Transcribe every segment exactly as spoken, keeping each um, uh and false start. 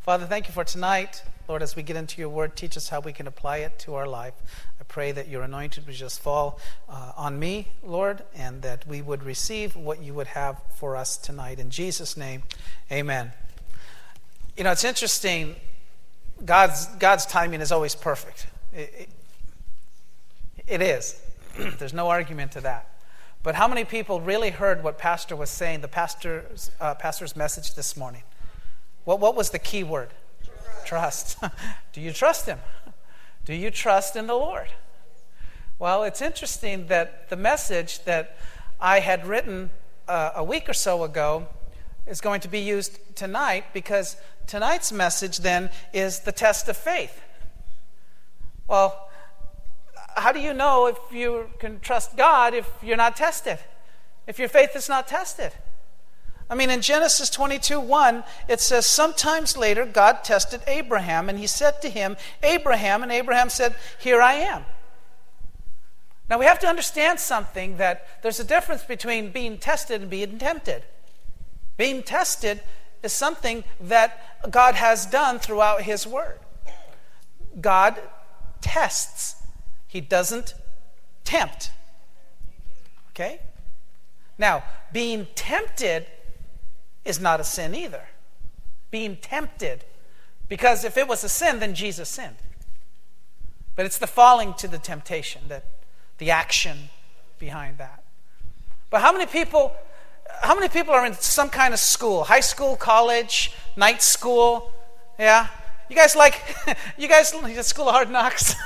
Father, thank you for tonight. Lord, as we get into your word, teach us how we can apply it to our life. I pray that your anointing would just fall uh, on me, Lord, and that we would receive what you would have for us tonight. In Jesus' name, amen. You know, it's interesting. God's God's timing is always perfect. It, it, it is. There's no argument to that. But how many people really heard what Pastor was saying, the pastor's, uh, pastor's message this morning? What, what was the key word? Trust. Trust. Do you trust him? Do you trust in the Lord? Well, it's interesting that the message that I had written uh, a week or so ago is going to be used tonight, because tonight's message then is the test of faith. Well, how do you know if you can trust God if you're not tested? If your faith is not tested? I mean, in Genesis twenty-two one, it says, sometimes later God tested Abraham, and he said to him, Abraham, and Abraham said, here I am. Now we have to understand something, that there's a difference between being tested and being tempted. Being tested is something that God has done throughout his word. God tests. He doesn't tempt. Okay? Now, being tempted is not a sin either. Being tempted. Because if it was a sin, then Jesus sinned. But it's the falling to the temptation, that the action behind that. But how many people how many people are in some kind of school? High school, college, night school? Yeah? You guys like you guys the School of Hard Knocks?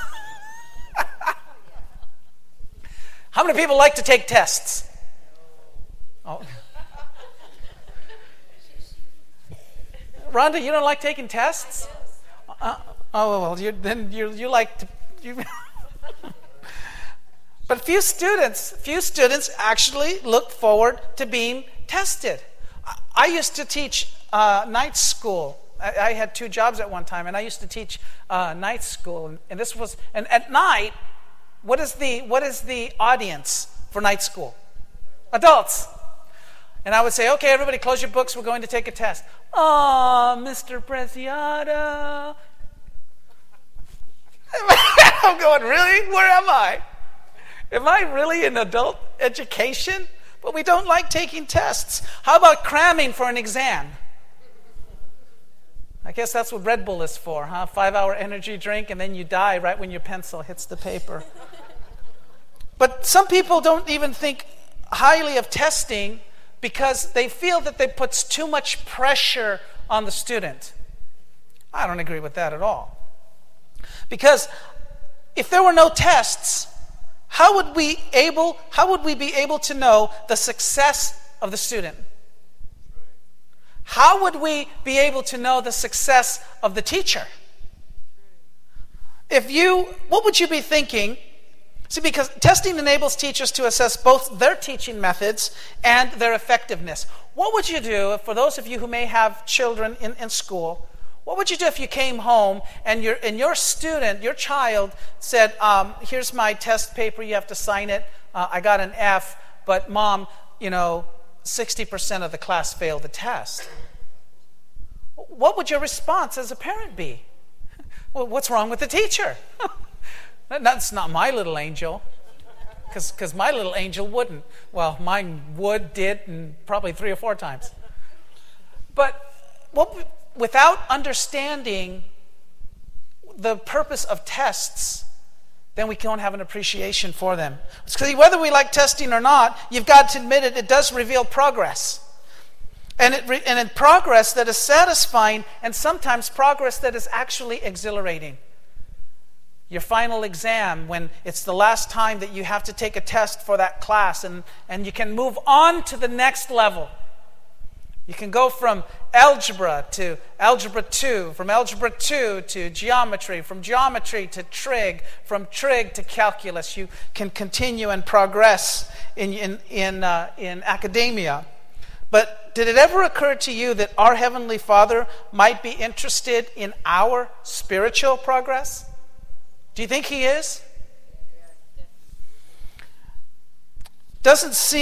How many people like to take tests? Oh. Rhonda, you don't like taking tests? Uh, oh well, you then you you like to. You But few students, few students actually look forward to being tested. I used to teach uh, night school. I, I had two jobs at one time, and I used to teach uh, night school. And, and this was, and at night, what is the what is the audience for night school? Adults. And I would say, okay, everybody, close your books. We're going to take a test. Oh, Mister Preciado. I'm going, really? Where am I? Am I really in adult education? But we don't like taking tests. How about cramming for an exam? I guess that's what Red Bull is for, huh? Five-hour energy drink, and then you die right when your pencil hits the paper. But some people don't even think highly of testing because they feel that it puts too much pressure on the student. I don't agree with that at all. Because if there were no tests, how would we able how would we be able to know the success of the student? How would we be able to know the success of the teacher? If you what would you be thinking? See, because testing enables teachers to assess both their teaching methods and their effectiveness. What would you do, for those of you who may have children in, in school, what would you do if you came home and your and your student, your child, said, um, here's my test paper, you have to sign it, uh, I got an F, but mom, you know, sixty percent of the class failed the test. What would your response as a parent be? Well, what's wrong with the teacher? That's not my little angel, because my little angel wouldn't. Well, mine would, did, and probably three or four times. But what, without understanding the purpose of tests, then we don't have an appreciation for them. Because whether we like testing or not, you've got to admit it, it does reveal progress. And, it re- and in progress that is satisfying, and sometimes progress that is actually exhilarating. Your final exam, when it's the last time that you have to take a test for that class, and, and you can move on to the next level. You can go from algebra to algebra two, from algebra two to geometry, from geometry to trig, from trig to calculus. You can continue and progress in, in, in, uh, in academia. But did it ever occur to you that our Heavenly Father might be interested in our spiritual progress? Do you think He is? Doesn't seem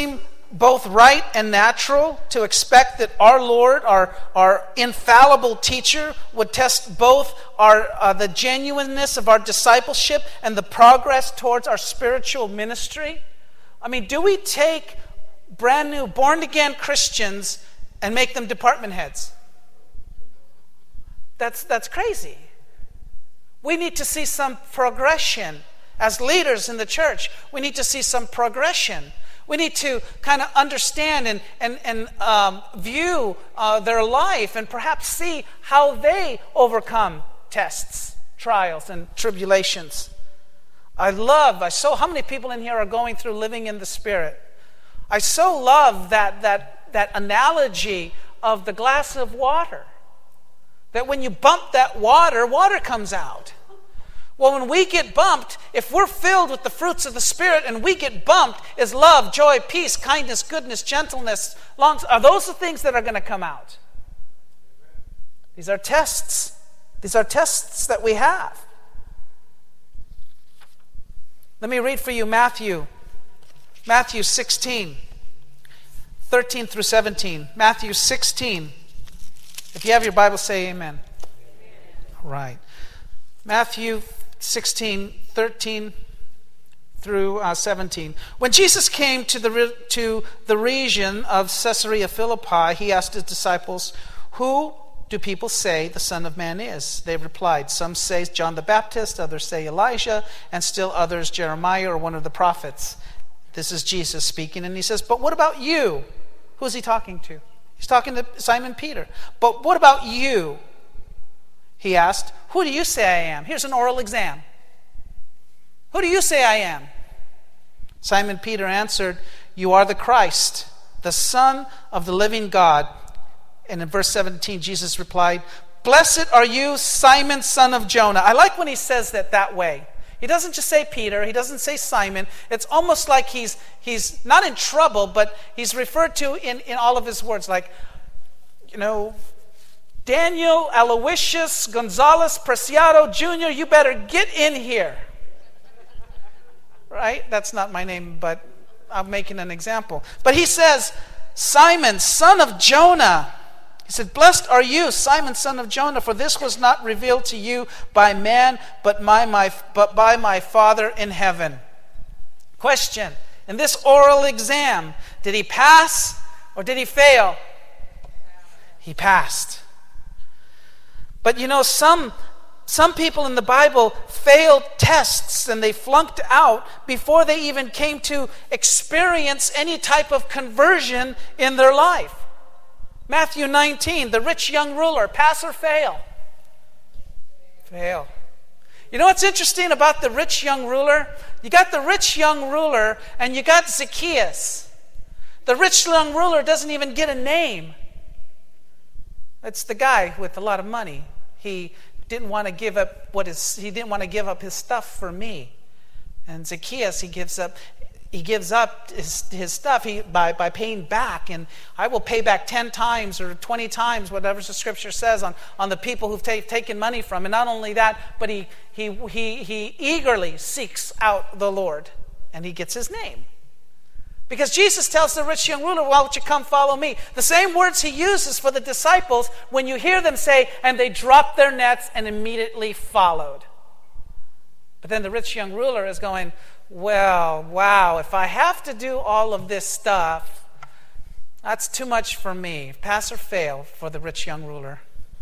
both right and natural to expect that our Lord, our, our infallible teacher, would test both our uh, the genuineness of our discipleship and the progress towards our spiritual ministry? I mean, do we take brand new, born-again Christians and make them department heads? That's, that's crazy. We need to see some progression. As leaders in the church, we need to see some progression. We need to kind of understand and, and, and um, view uh, their life and perhaps see how they overcome tests, trials, and tribulations. I love, I so, how many people in here are going through living in the Spirit? I so love that, that, that analogy of the glass of water. That when you bump that water, water comes out. Well, when we get bumped, if we're filled with the fruits of the Spirit and we get bumped, is love, joy, peace, kindness, goodness, gentleness, long, are those the things that are going to come out? These are tests. These are tests that we have. Let me read for you Matthew. Matthew sixteen, thirteen through seventeen. Matthew sixteen. If you have your Bible, say amen. All right. Matthew sixteen, thirteen through uh, seventeen. When Jesus came to the re- to the region of Caesarea Philippi, he asked his disciples, "Who do people say the Son of Man is?" They replied, "Some say John the Baptist, others say Elijah, and still others Jeremiah or one of the prophets." This is Jesus speaking, and he says, "But what about you?" Who's he talking to? He's talking to Simon Peter. "But what about you?" He asked, "Who do you say I am?" Here's an oral exam. "Who do you say I am?" Simon Peter answered, "You are the Christ, the Son of the living God." And in verse seventeen, Jesus replied, "Blessed are you, Simon, son of Jonah." I like when he says that that way. He doesn't just say Peter. He doesn't say Simon. It's almost like he's he's not in trouble, but he's referred to in, in all of his words, like, you know, Daniel, Aloysius, Gonzalez, Preciado, Junior, you better get in here. Right? That's not my name, but I'm making an example. But he says, "Simon, son of Jonah." He said, "Blessed are you, Simon, son of Jonah, for this was not revealed to you by man, but, my, my, but by my Father in heaven." Question: in this oral exam, did he pass or did he fail? He passed. But you know, some some people in the Bible failed tests and they flunked out before they even came to experience any type of conversion in their life. Matthew nineteen, the rich young ruler, pass or fail? Fail. You know what's interesting about the rich young ruler? You got the rich young ruler and you got Zacchaeus. The rich young ruler doesn't even get a name. It's the guy with a lot of money. He didn't want to give up what his he didn't want to give up his stuff for me. And Zacchaeus, he gives up he gives up his, his stuff he, by, by paying back. And I will pay back ten times or twenty times, whatever the scripture says, on, on the people who've ta- taken money from. And not only that, but he, he, he, he eagerly seeks out the Lord. And he gets his name. Because Jesus tells the rich young ruler, "Why don't you come follow me?" The same words he uses for the disciples when you hear them say, "And they dropped their nets and immediately followed." But then the rich young ruler is going, "Well, wow, if I have to do all of this stuff, that's too much for me." Pass or fail for the rich young ruler?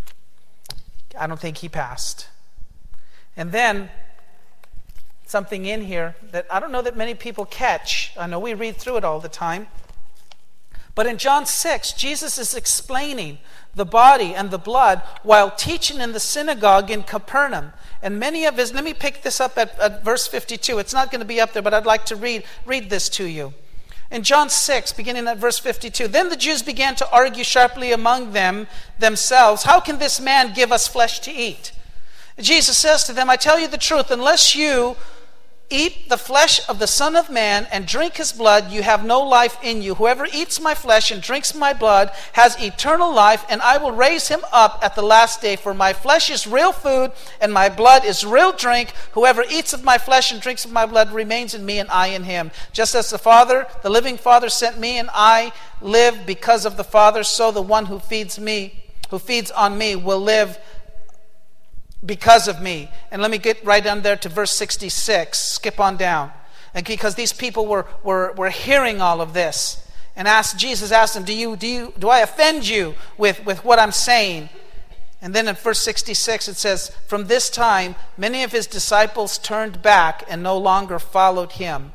I don't think he passed. And then something in here that I don't know that many people catch. I know we read through it all the time. But in John six, Jesus is explaining the body and the blood while teaching in the synagogue in Capernaum. And many of his, let me pick this up at, at verse fifty-two. It's not going to be up there, but I'd like to read, read this to you. In John six, beginning at verse fifty-two, "Then the Jews began to argue sharply among them themselves, 'How can this man give us flesh to eat?' Jesus says to them, 'I tell you the truth, unless you eat the flesh of the Son of Man and drink his blood, you have no life in you. Whoever eats my flesh and drinks my blood has eternal life, and I will raise him up at the last day. For my flesh is real food, and my blood is real drink. Whoever eats of my flesh and drinks of my blood remains in me, and I in him. Just as the Father, the living Father, sent me, and I live because of the Father, so the one who feeds me, who feeds on me, will live because of me. And let me get right down there to verse sixty-six. Skip on down. And because these people were, were, were hearing all of this. And asked, Jesus asked them, do you do you do I offend you with, with what I'm saying? And then in verse sixty-six it says, from this time many of his disciples turned back and no longer followed him.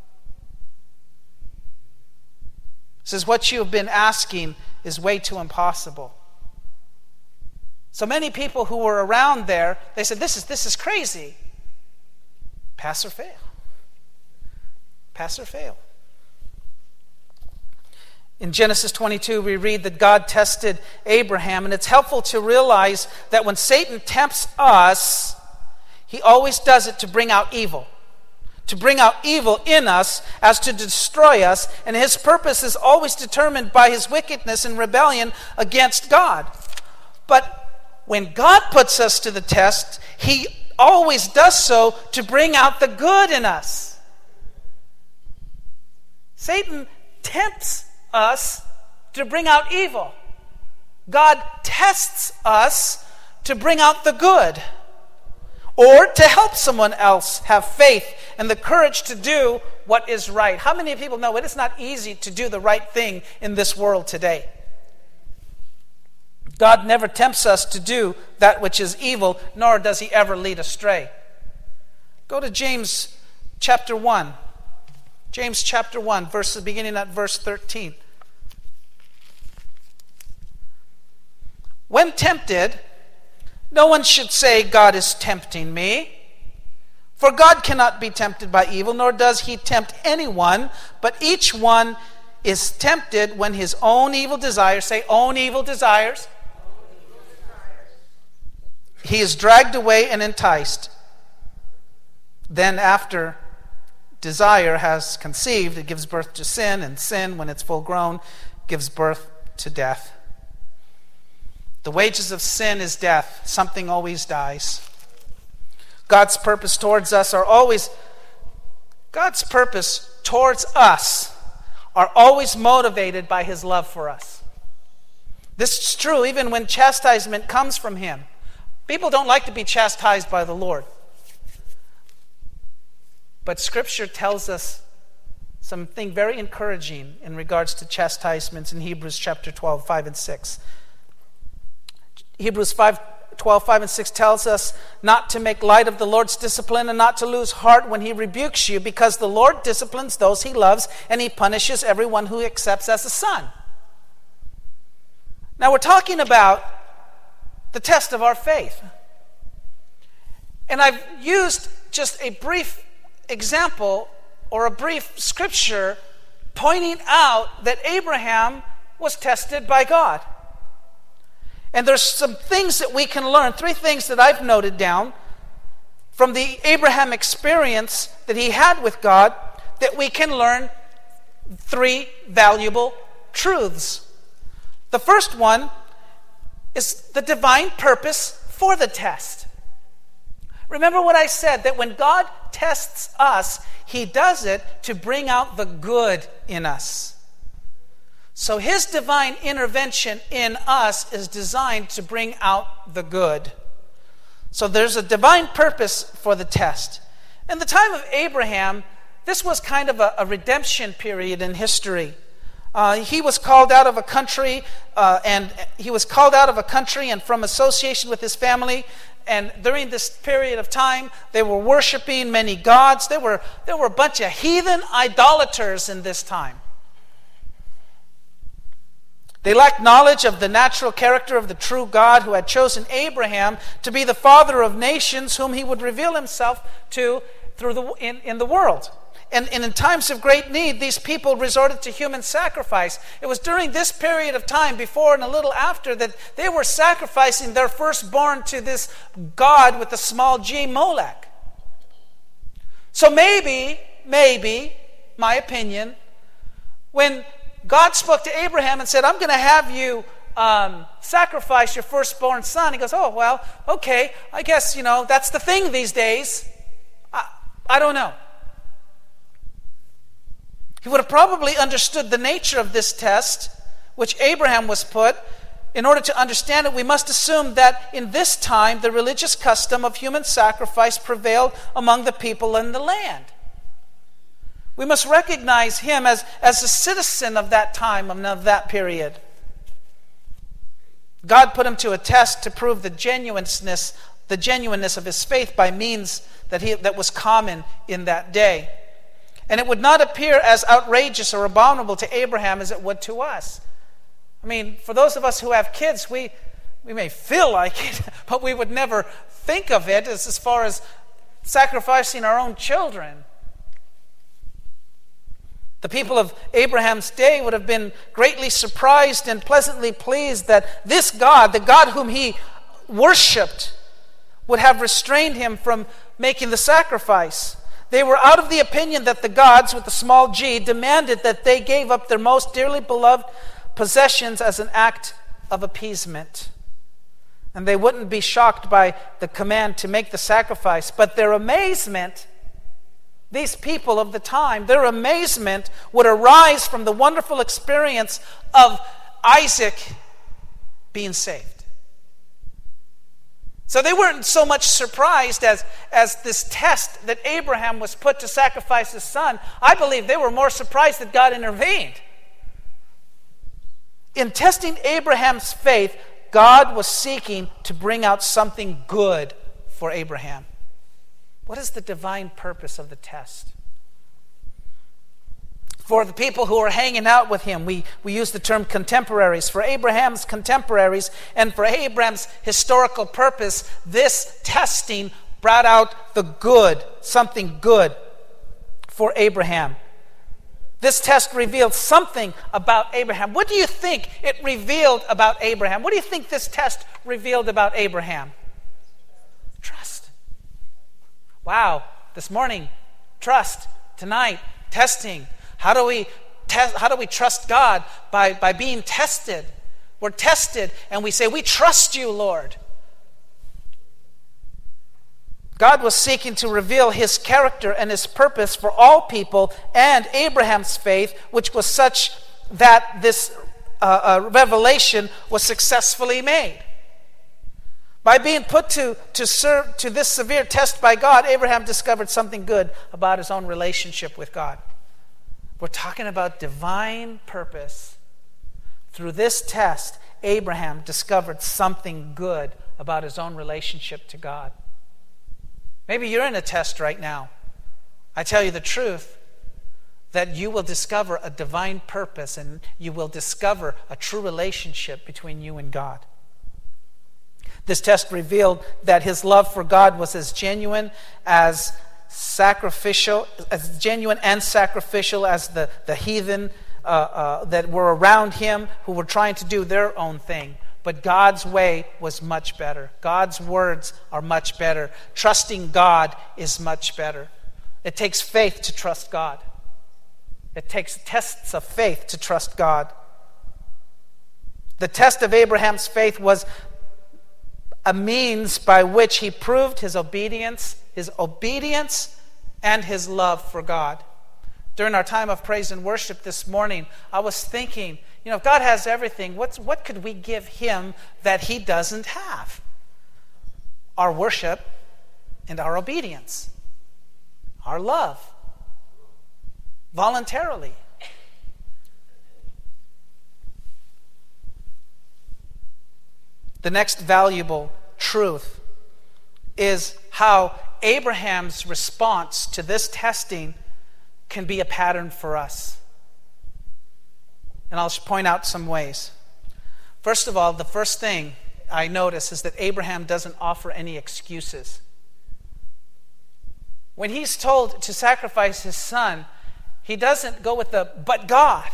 It says, what you have been asking is way too impossible. So many people who were around there, they said, this is this is crazy. Pass or fail. Pass or fail. In Genesis twenty-two, we read that God tested Abraham, and it's helpful to realize that when Satan tempts us, he always does it to bring out evil. To bring out evil in us as to destroy us, and his purpose is always determined by his wickedness and rebellion against God. But when God puts us to the test, he always does so to bring out the good in us. Satan tempts us to bring out evil. God tests us to bring out the good, or to help someone else have faith and the courage to do what is right. How many people know it is not easy to do the right thing in this world today? God never tempts us to do that which is evil, nor does he ever lead astray. Go to James chapter one. James chapter one, verse, beginning at verse thirteen. When tempted, no one should say, God is tempting me. For God cannot be tempted by evil, nor does he tempt anyone, but each one is tempted when his own evil desires, say own evil desires, he is dragged away and enticed. Then after desire has conceived, it gives birth to sin, and sin, when it's full grown, gives birth to death. The wages of sin is death. Something always dies. God's purpose towards us are always, God's purpose towards us are always motivated by his love for us. This is true even when chastisement comes from him. People don't like to be chastised by the Lord. But Scripture tells us something very encouraging in regards to chastisements in Hebrews chapter twelve, five and six. Hebrews five, twelve, five and six tells us not to make light of the Lord's discipline and not to lose heart when he rebukes you, because the Lord disciplines those he loves and he punishes everyone who accepts as a son. Now we're talking about the test of our faith. And I've used just a brief example or a brief scripture pointing out that Abraham was tested by God. And there's some things that we can learn, three things that I've noted down from the Abraham experience that he had with God, that we can learn three valuable truths. The first one is the divine purpose for the test. Remember what I said, that when God tests us, he does it to bring out the good in us. So his divine intervention in us is designed to bring out the good. So there's a divine purpose for the test. In the time of Abraham, this was kind of a, a redemption period in history. Uh, he was called out of a country, uh, and he was called out of a country and from association with his family. And during this period of time, they were worshiping many gods. There were there were a bunch of heathen idolaters in this time. They lacked knowledge of the natural character of the true God who had chosen Abraham to be the father of nations, whom he would reveal himself to through the in, in the world. And, and in times of great need, these people resorted to human sacrifice. It was during this period of time, before and a little after, that they were sacrificing their firstborn to this god with the small g, Molech. So maybe, maybe, my opinion, when God spoke to Abraham and said, I'm going to have you um, sacrifice your firstborn son, he goes, oh, well, okay, I guess, you know, that's the thing these days. I, I don't know. He would have probably understood the nature of this test, which Abraham was put. In order to understand it, we must assume that in this time, the religious custom of human sacrifice prevailed among the people in the land. We must recognize him as, as a citizen of that time, of that period. God put him to a test to prove the genuineness, the genuineness of his faith by means that, he, that was common in that day. And it would not appear as outrageous or abominable to Abraham as it would to us. I mean, for those of us who have kids, we, we may feel like it, but we would never think of it as, as far as sacrificing our own children. The people of Abraham's day would have been greatly surprised and pleasantly pleased that this God, the God whom he worshipped, would have restrained him from making the sacrifice. They were out of the opinion that the gods, with the small g, demanded that they gave up their most dearly beloved possessions as an act of appeasement. And they wouldn't be shocked by the command to make the sacrifice. But their amazement, these people of the time, their amazement would arise from the wonderful experience of Isaac being saved. So they weren't so much surprised as, as this test that Abraham was put to sacrifice his son. I believe they were more surprised that God intervened. In testing Abraham's faith, God was seeking to bring out something good for Abraham. What is the divine purpose of the test? For the people who are hanging out with him, we, we use the term contemporaries. For Abraham's contemporaries and for Abraham's historical purpose, this testing brought out the good, something good for Abraham. This test revealed something about Abraham. What do you think it revealed about Abraham? What do you think this test revealed about Abraham? Trust. Wow, this morning, trust. Tonight, testing. How do we test, how do we trust God? By, by being tested. We're tested and we say, we trust you, Lord. God was seeking to reveal his character and his purpose for all people, and Abraham's faith, which was such that this uh, uh, revelation was successfully made. By being put to, to, serve, to this severe test by God, Abraham discovered something good about his own relationship with God. We're talking about divine purpose. Through this test, Abraham discovered something good about his own relationship to God. Maybe you're in a test right now. I tell you the truth, that you will discover a divine purpose and you will discover a true relationship between you and God. This test revealed that his love for God was as genuine as sacrificial, as genuine and sacrificial as the, the heathen uh, uh, that were around him who were trying to do their own thing. But God's way was much better. God's words are much better. Trusting God is much better. It takes faith to trust God. It takes tests of faith to trust God. The test of Abraham's faith was a means by which he proved his obedience, his obedience and his love for God. During our time of praise and worship this morning, I was thinking, you know, if God has everything, what's, what could we give him that he doesn't have? Our worship and our obedience. Our love. Voluntarily. The next valuable truth is how Abraham's response to this testing can be a pattern for us. And I'll point out some ways. First of all, the first thing I notice is that Abraham doesn't offer any excuses. When he's told to sacrifice his son, he doesn't go with the, but God.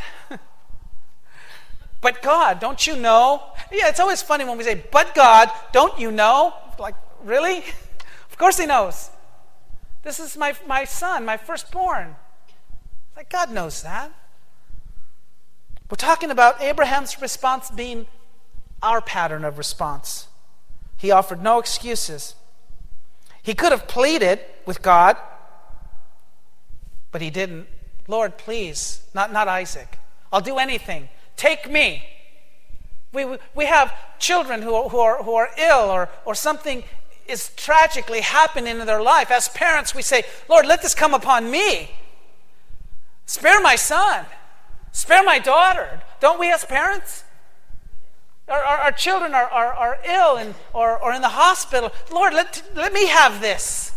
But God, don't you know? Yeah, it's always funny when we say, but God, don't you know? Like, really? Of course he knows. This is my, my son, my firstborn. Like, God knows that. We're talking about Abraham's response being our pattern of response. He offered no excuses. He could have pleaded with God, but he didn't. Lord, please, not, not Isaac. I'll do anything. Take me. We, we, we have children who, who, are, who are ill or, or something is tragically happening in their life. As parents, we say, Lord, let this come upon me. Spare my son. Spare my daughter. Don't we as parents? Our, our, our children are, are, are ill and, or, or in the hospital. Lord, let, let me have this.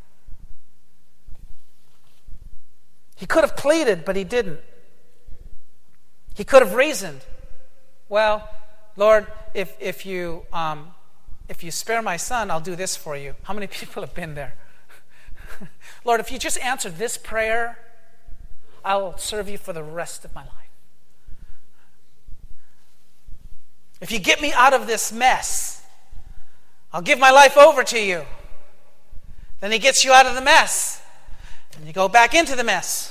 He could have pleaded, but he didn't. He could have reasoned. Well, Lord, if, if, you, um, if you spare my son, I'll do this for you. How many people have been there? Lord, if you just answer this prayer, I will serve you for the rest of my life. If you get me out of this mess, I'll give my life over to you. Then he gets you out of the mess, and you go back into the mess.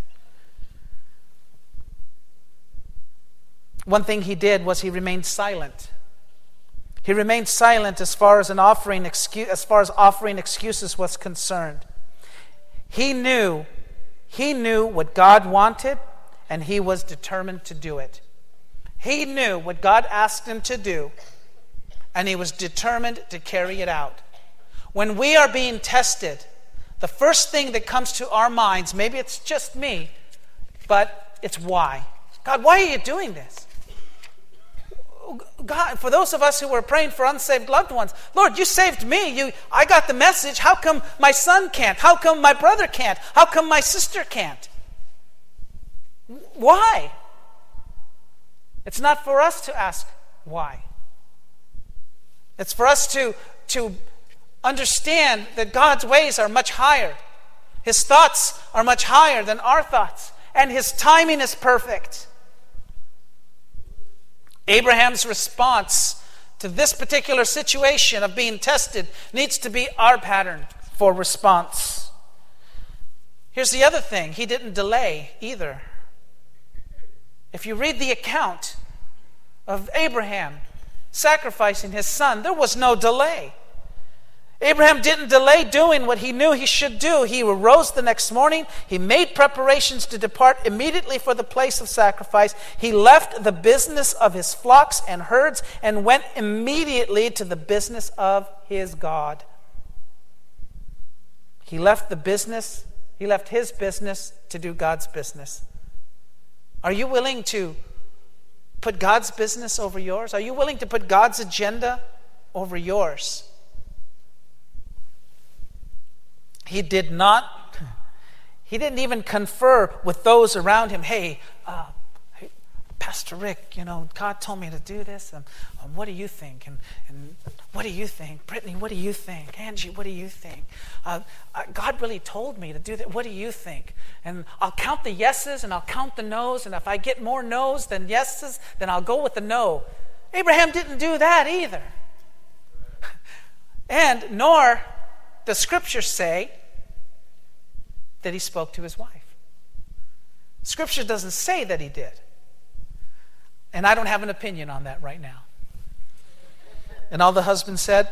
One thing he did was he remained silent. He remained silent as far as an offering excuse, as far as offering excuses was concerned. He knew, he knew what God wanted, and he was determined to do it. He knew what God asked him to do, and he was determined to carry it out. When we are being tested, the first thing that comes to our minds, maybe it's just me, but it's why. God, why are you doing this? God, for those of us who were praying for unsaved loved ones, Lord, you saved me. You, I got the message. How come my son can't? How come my brother can't? How come my sister can't? Why? It's not for us to ask why. It's for us to, to understand that God's ways are much higher. His thoughts are much higher than our thoughts. And his timing is perfect. Abraham's response to this particular situation of being tested needs to be our pattern for response. Here's the other thing. He didn't delay either. If you read the account of Abraham sacrificing his son, there was no delay. Abraham didn't delay doing what he knew he should do. He arose the next morning. He made preparations to depart immediately for the place of sacrifice. He left the business of his flocks and herds and went immediately to the business of his God. He left the business, he left his business to do God's business. Are you willing to put God's business over yours? Are you willing to put God's agenda over yours? He did not, he didn't even confer with those around him. Hey, uh, hey Pastor Rick, you know, God told me to do this. And, um, what do you think? And, and what do you think? Brittany, what do you think? Angie, what do you think? Uh, uh, God really told me to do that. What do you think? And I'll count the yeses and I'll count the no's. And if I get more no's than yeses, then I'll go with the no. Abraham didn't do that either. And nor the scriptures say that he spoke to his wife. Scripture doesn't say that he did. And I don't have an opinion on that right now. And all the husbands said,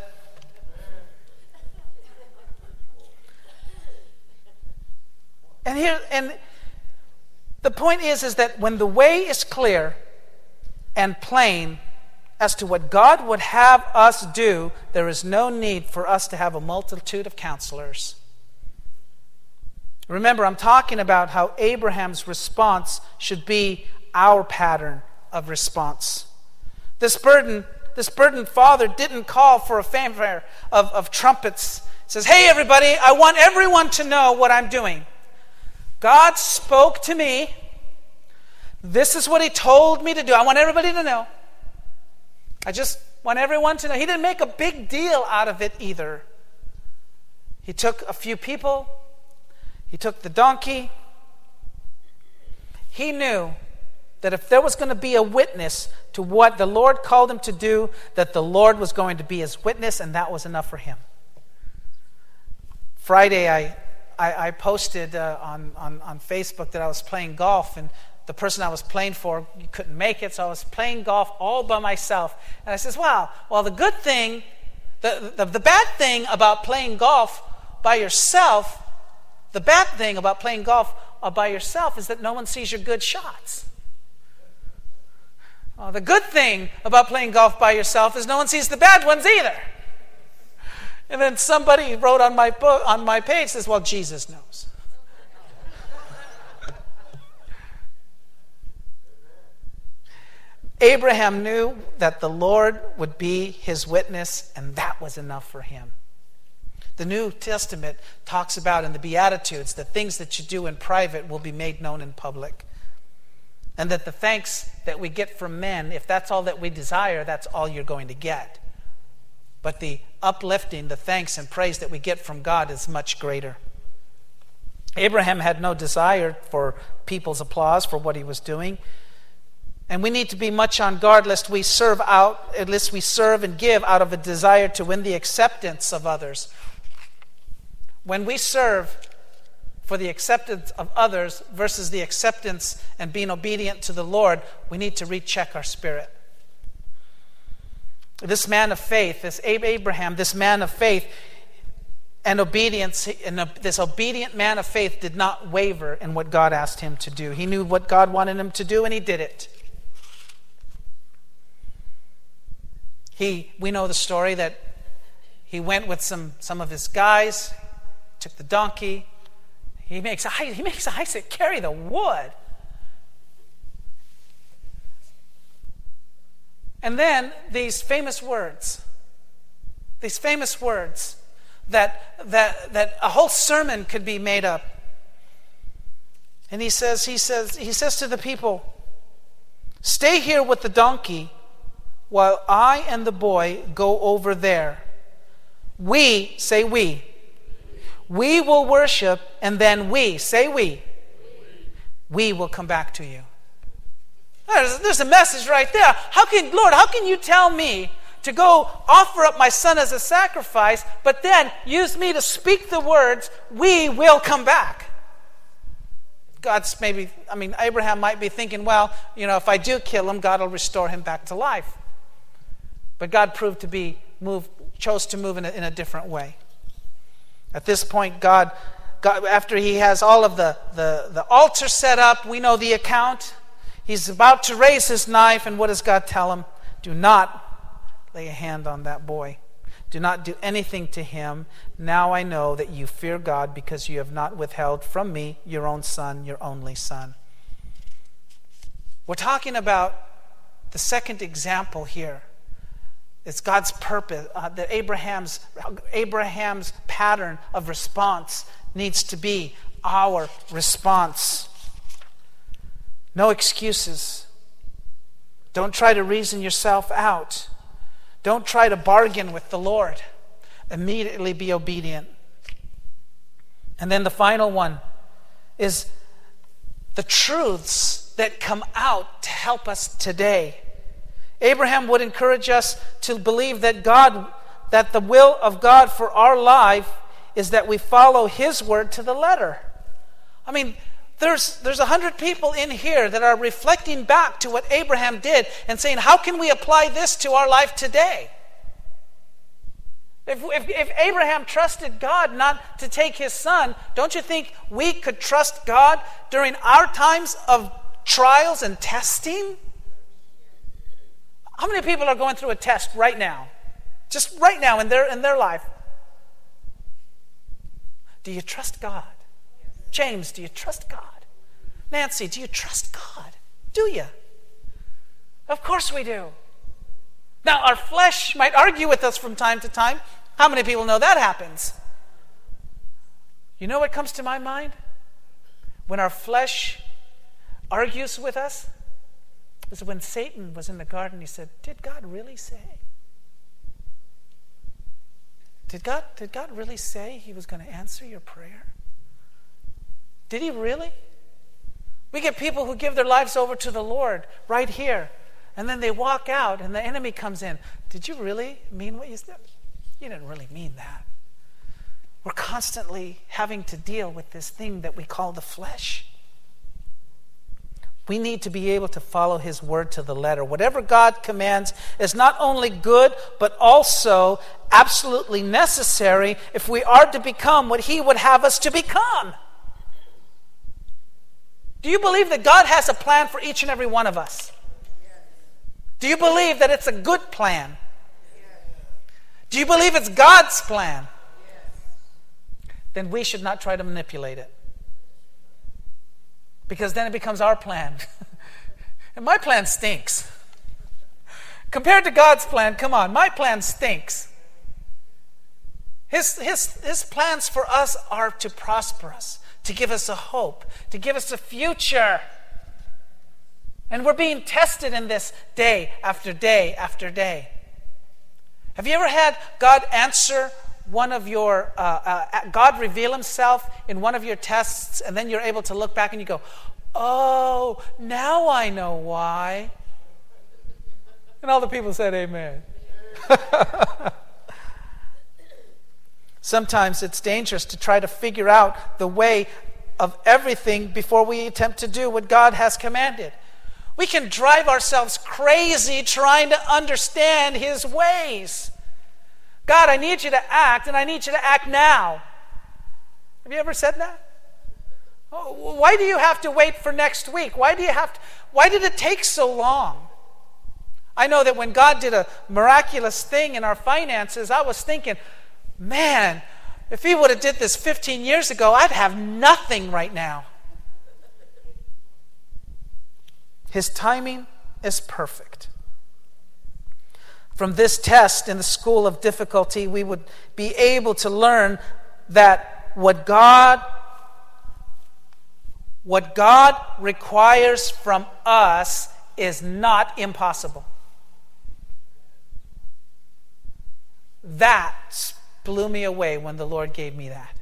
and here, and the point is, is that when the way is clear and plain as to what God would have us do, there is no need for us to have a multitude of counselors. Remember, I'm talking about how Abraham's response should be our pattern of response. This burden, this burdened father didn't call for a fanfare of, of trumpets. He says, hey everybody, I want everyone to know what I'm doing. God spoke to me. This is what he told me to do. I want everybody to know. I just want everyone to know. He didn't make a big deal out of it either. He took a few people. He took the donkey. He knew that if there was going to be a witness to what the Lord called him to do, that the Lord was going to be his witness, and that was enough for him. Friday I I, I posted uh, on, on, on Facebook that I was playing golf, and the person I was playing for couldn't make it, so I was playing golf all by myself. And I says, wow, well, the good thing, the, the, the bad thing about playing golf by yourself, the bad thing about playing golf uh, by yourself is that no one sees your good shots. Uh, the good thing about playing golf by yourself is no one sees the bad ones either. And then somebody wrote on my book, on my page, says, well, Jesus knows. Abraham knew that the Lord would be his witness, and that was enough for him. The New Testament talks about in the Beatitudes that things that you do in private will be made known in public. And that the thanks that we get from men, if that's all that we desire, that's all you're going to get. But the uplifting, the thanks and praise that we get from God is much greater. Abraham had no desire for people's applause for what he was doing. And we need to be much on guard lest we serve out, lest we serve and give out of a desire to win the acceptance of others. When we serve for the acceptance of others versus the acceptance and being obedient to the Lord, we need to recheck our spirit. This man of faith, this Abraham, this man of faith and obedience, and this obedient man of faith did not waver in what God asked him to do. He knew what God wanted him to do, and he did it. He, we know the story that he went with some, some of his guys, took the donkey. He makes, he makes Isaac carry the wood. And then these famous words, these famous words that, that, that a whole sermon could be made up. And he says, he says, he says to the people, stay here with the donkey while I and the boy go over there. We, say we, we will worship, and then we, say we, we will come back to you. There's, there's a message right there. How can, Lord, how can you tell me to go offer up my son as a sacrifice, but then use me to speak the words, we will come back? God's maybe, I mean, Abraham might be thinking, well, you know, if I do kill him, God will restore him back to life. But God proved to be, moved, chose to move in a, in a different way. At this point, God, God after he has all of the, the, the altar set up, we know the account. He's about to raise his knife, and what does God tell him? Do not lay a hand on that boy. Do not do anything to him. Now I know that you fear God because you have not withheld from me your own son, your only son. We're talking about the second example here. It's God's purpose, uh, that Abraham's, Abraham's pattern of response needs to be our response. No excuses. Don't try to reason yourself out. Don't try to bargain with the Lord. Immediately be obedient. And then the final one is the truths that come out to help us today. Abraham would encourage us to believe that God, that the will of God for our life is that we follow his word to the letter. I mean, There's there's a hundred people in here that are reflecting back to what Abraham did and saying, how can we apply this to our life today? If, if, if Abraham trusted God not to take his son, don't you think we could trust God during our times of trials and testing? How many people are going through a test right now? Just right now in their in their life. Do you trust God? James, do you trust God? Nancy, do you trust God? Do you? Of course we do. Now, our flesh might argue with us from time to time. How many people know that happens? You know what comes to my mind? When our flesh argues with us, is when Satan was in the garden, he said, did God really say? Did God, did God really say he was going to answer your prayer? Did he really? We get people who give their lives over to the Lord right here, and then they walk out and the enemy comes in. Did you really mean what you said? You didn't really mean that. we're constantly having to deal with this thing that we call the flesh. We need to be able to follow his word to the letter. Whatever God commands is not only good, but also absolutely necessary if we are to become what he would have us to become. Do you believe that God has a plan for each and every one of us? Do you believe that it's a good plan? Do you believe it's God's plan? Then we should not try to manipulate it. Because then it becomes our plan. And my plan stinks. Compared to God's plan, come on, my plan stinks. His, his, his plans for us are to prosper us, to give us a hope, to give us a future. And we're being tested in this day after day after day. Have you ever had God answer one of your, uh, uh, God reveal himself in one of your tests, and then you're able to look back and you go, oh, now I know why. And all the people said amen. Sometimes it's dangerous to try to figure out the way of everything before we attempt to do what God has commanded. We can drive ourselves crazy trying to understand his ways. God, I need you to act, and I need you to act now. Have you ever said that? Oh, why do you have to wait for next week? Why do you have to, why did it take so long? I know that when God did a miraculous thing in our finances, I was thinking, man, if he would have did this fifteen years ago, I'd have nothing right now. His timing is perfect. From this test in the school of difficulty, we would be able to learn that what God, what God requires from us is not impossible. That blew me away when the Lord gave me that.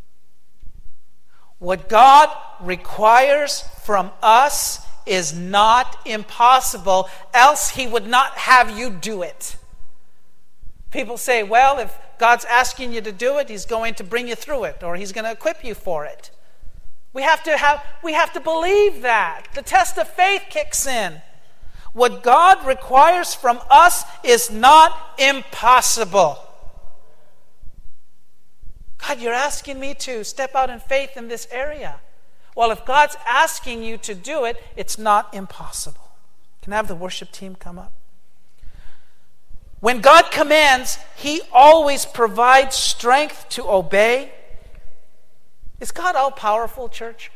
What God requires from us is not impossible, else he would not have you do it. People say, well, if God's asking you to do it, he's going to bring you through it, or he's going to equip you for it. We have to have we have to believe that. The test of faith kicks in. What God requires from us is not impossible. God, you're asking me to step out in faith in this area. Well, if God's asking you to do it, it's not impossible. Can I have the worship team come up? When God commands, he always provides strength to obey. Is God all-powerful, church?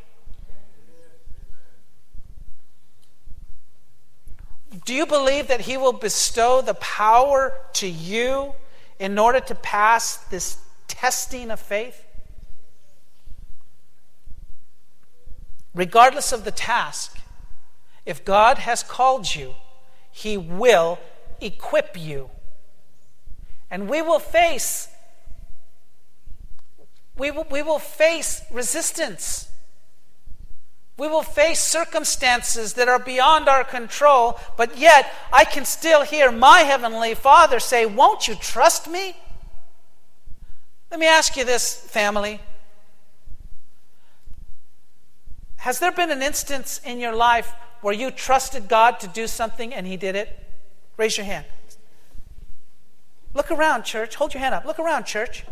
Do you believe that he will bestow the power to you in order to pass this testing of faith? Regardless of the task, if God has called you, he will equip you. And we will face we will, we will face resistance. We will face circumstances that are beyond our control, but yet I can still hear my Heavenly Father say, won't you trust me? Let me ask you this, family. Has there been an instance in your life where you trusted God to do something and he did it? Raise your hand. Look around, church. Hold your hand up. Look around, church.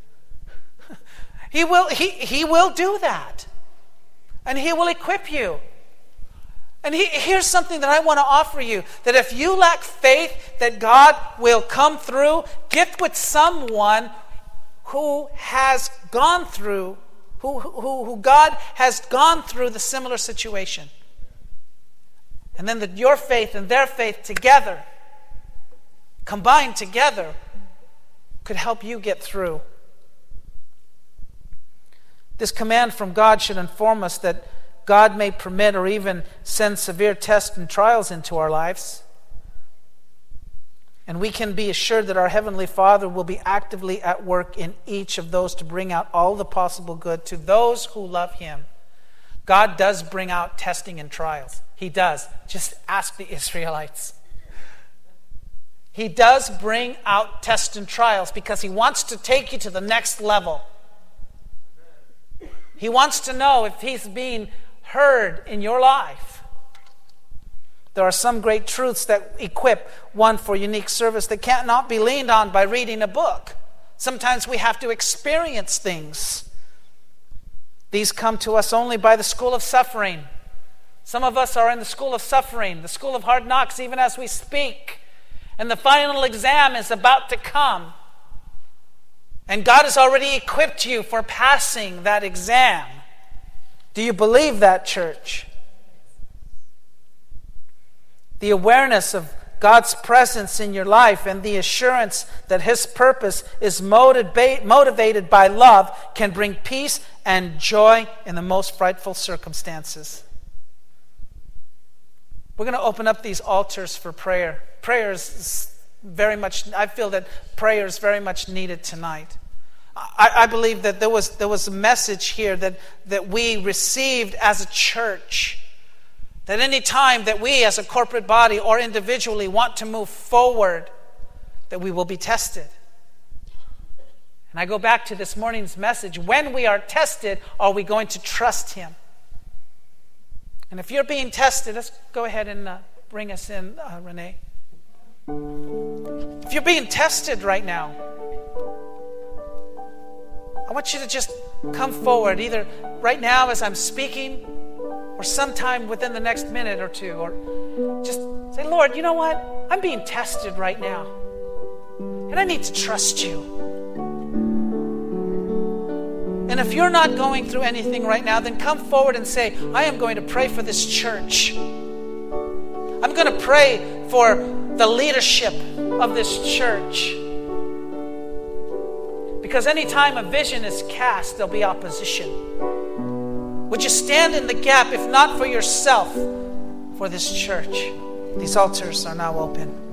He will, he, he will do that. And he will equip you. And he, here's something that I want to offer you. That if you lack faith that God will come through, get with someone who has gone through, who, who, who God has gone through the similar situation. And then the, your faith and their faith together, combined together, could help you get through. This command from God should inform us that God may permit or even send severe tests and trials into our lives. And we can be assured that our Heavenly Father will be actively at work in each of those to bring out all the possible good to those who love him. God does bring out testing and trials. He does. Just ask the Israelites. He does bring out tests and trials because he wants to take you to the next level. He wants to know if he's being heard in your life. There are some great truths that equip one for unique service that cannot be leaned on by reading a book. Sometimes we have to experience things. These come to us only by the school of suffering. Some of us are in the school of suffering, the school of hard knocks, even as we speak. And the final exam is about to come. And God has already equipped you for passing that exam. Do you believe that, church? The awareness of God's presence in your life and the assurance that His purpose is motiva- motivated by love can bring peace and joy in the most frightful circumstances. We're going to open up these altars for prayer. Prayer is very much, I feel that prayer is very much needed tonight. I, I believe that there was there was a message here that, that we received as a church. That any time that we as a corporate body or individually want to move forward, that we will be tested. And I go back to this morning's message. When we are tested, are we going to trust Him? And if you're being tested, let's go ahead and uh, bring us in, uh, Renee. If you're being tested right now, I want you to just come forward, either right now as I'm speaking, or sometime within the next minute or two, or just say, Lord, you know what? I'm being tested right now, and I need to trust you. And if you're not going through anything right now, then come forward and say, I am going to pray for this church. I'm going to pray for the leadership of this church. Because anytime a vision is cast, there'll be opposition. Would you stand in the gap, if not for yourself, for this church? These altars are now open.